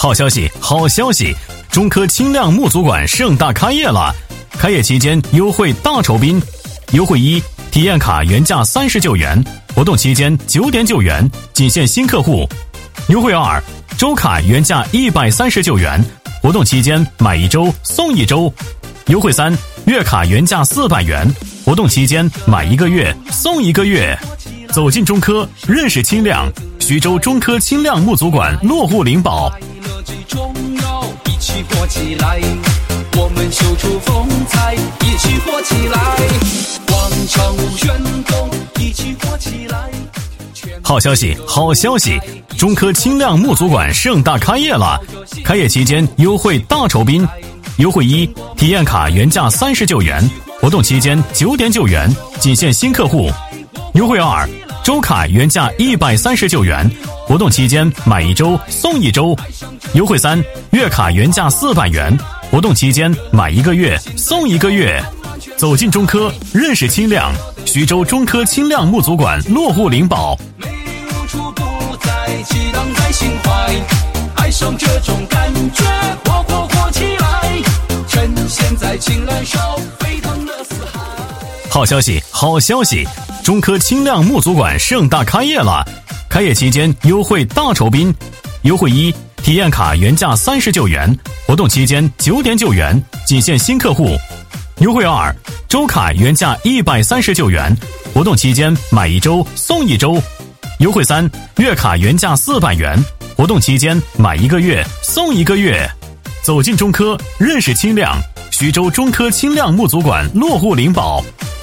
好消息，好消息！中科轻量木足馆盛大开业了，开业期间优惠大酬宾。优惠一，体验卡原价39元，活动期间9点9元，仅限新客户。优惠二，周卡原价139元，活动期间买1周送1周。优惠三，月卡原价400元，活动期间买1个月送1个月。走进中科，认识轻量，徐州中科轻量木足馆落户灵宝。 最重要，一起活起来，我们秀出风采，一起活起来，广场舞旋动，一起活起来。 好消息，好消息！中科轻量木足馆盛大开业了，开业期间优惠大酬宾。优惠一，体验卡原价39元，活动期间9点9元，仅限新客户。优惠二，周卡原价139元，活动期间买1周送1周。优惠三，月卡原价400元，活动期间买1个月送1个月。走进中科，认识轻量，徐州中科轻量木足馆落户灵宝。 美无处不在，激荡在心怀，爱上这种感觉，活起来，趁现在尽燃烧沸腾的四海。 好消息，好消息！中科轻量木足馆盛大开业了，开业期间优惠大酬宾。优惠一，体验卡原价39元，活动期间9点9元，仅限新客户。优惠二，周卡原价139元，活动期间买1周送1周。优惠三，月卡原价400元，活动期间买1个月送1个月。走进中科，认识轻量，徐州中科轻量木足馆落户灵宝。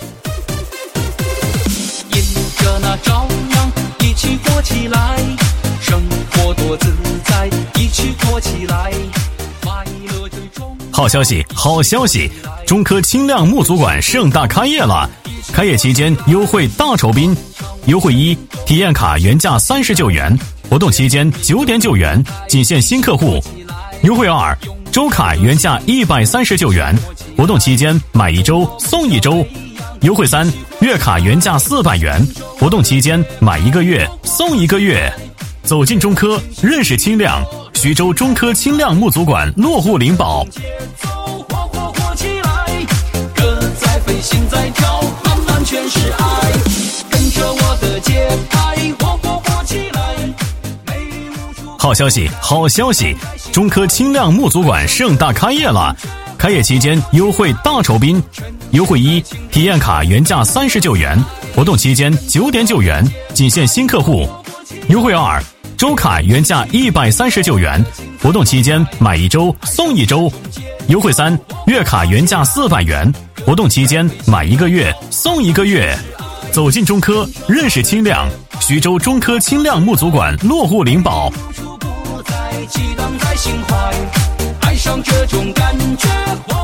迎着那朝阳，一起活起来，生活多自在，一起活起来，快乐最重要。 好消息，好消息！中科轻量木足馆盛大开业了，开业期间优惠大酬宾。优惠一，体验卡原价39元，活动期间9点9元，仅限新客户。优惠二，周卡原价139元，活动期间买1周送1周。优惠三，月卡原价400元，活动期间买1个月送1个月。走进中科，认识轻量，徐州中科轻量木足馆落户灵宝。 活起来，歌在飞，心在跳，慢慢全是爱，跟着我的节拍，活起来。 好消息，好消息！中科轻量木足馆盛大开业了，开业期间优惠大酬宾。优惠一，体验卡原价39元，活动期间9点9元，仅限新客户。优惠二，周卡原价139元，活动期间买1周送1周。优惠三，月卡原价400元，活动期间买1个月送1个月。走进中科，认识轻量，徐州中科轻量木足馆落户灵宝。 激荡在心怀，爱上这种感觉。